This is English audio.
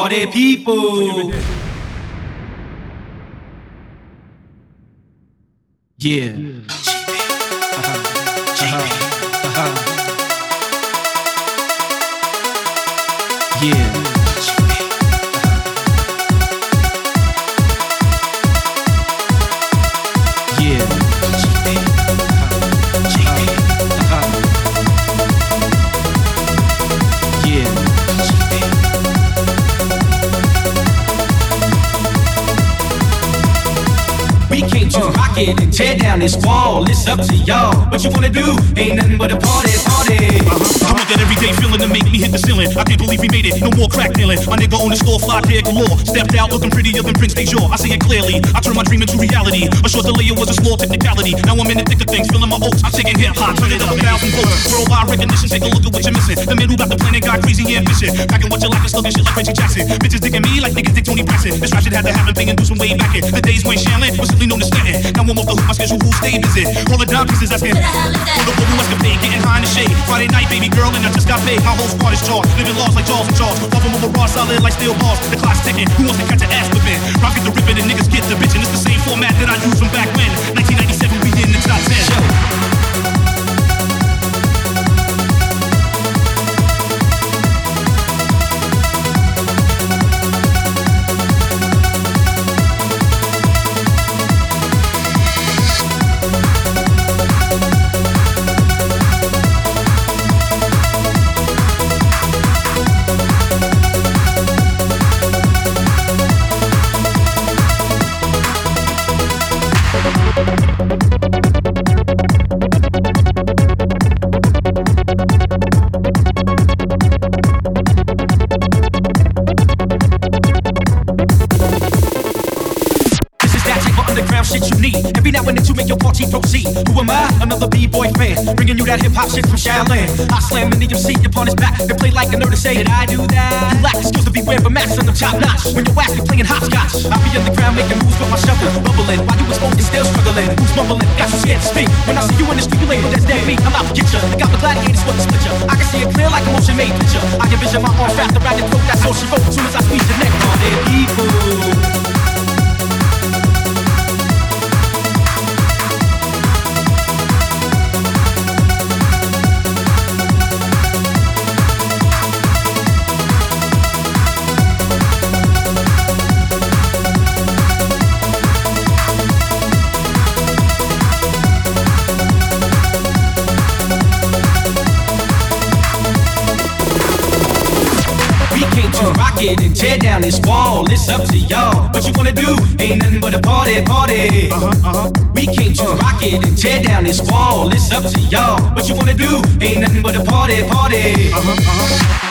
Party people. Yeah. Yeah. We came to rock it and tear down this wall. It's up to y'all. What you wanna do? Ain't nothing but a party, party. I want that everyday feeling to make me hit the ceiling. I can't believe we made it. No more crack dealing. My nigga on the score, fly there galore. Stepped out looking prettier than Prince Major. I see it clearly. I turned my dream into reality. A short delay was a small technicality. Now I'm in the thick of things, feeling my oats. I'm taking hip hop, turn it up 1,000 volts. Worldwide recognition, take a look at what you're missing. The man who got the planet got crazy and ambitious. Packing what you like and slugging shit like Reggie Jackson. Bitches digging me like niggas dig Tony Braxton. This rap shit had to happen, thing and do some way back it. The days when Shanlin was simply known as Stanton. Now I'm off the hook, my schedule will stay busy. Roll it down pieces asking. For the boo escapade, getting high in the shade. Friday night, baby girl, and I just got paid. My whole squad is charged, living laws like Jaws and Jaws. Love them over raw, solid like steel bars. The clock's ticking, who wants to catch an ass whipping? Rock get the ripping and niggas get the bitchin'. It's the same format that I used from back when. 1997, we in the top 10. Shit you need. Every now and then to make your party proceed. Who am I? Another B-boy fan, bringing you that hip-hop shit from Shaolin. I slam an MC upon his back and play like a nerd to say, did I do that? You lack the skills to be wearing, but max on the top notch. When you're whack, you're playing hopscotch. I'll be on the ground making moves with my shovel, bubbling. While you was smoking, still struggling. Who's mumbling? Got you scared to speak. When I see you in the street, you label that's dead meat. I'm out to get ya. I got the gladiators for the split ya. I can see it clear like a motion made picture. I can vision my arm wrapped around your throat. That's all she wrote. As soon as I squeeze your neck, party people. Rock it and tear down this wall. It's up to y'all. What you wanna do? Ain't nothing but a party, party. We came to rock it and tear down this wall. It's up to y'all. What you wanna do? Ain't nothing but a party, party.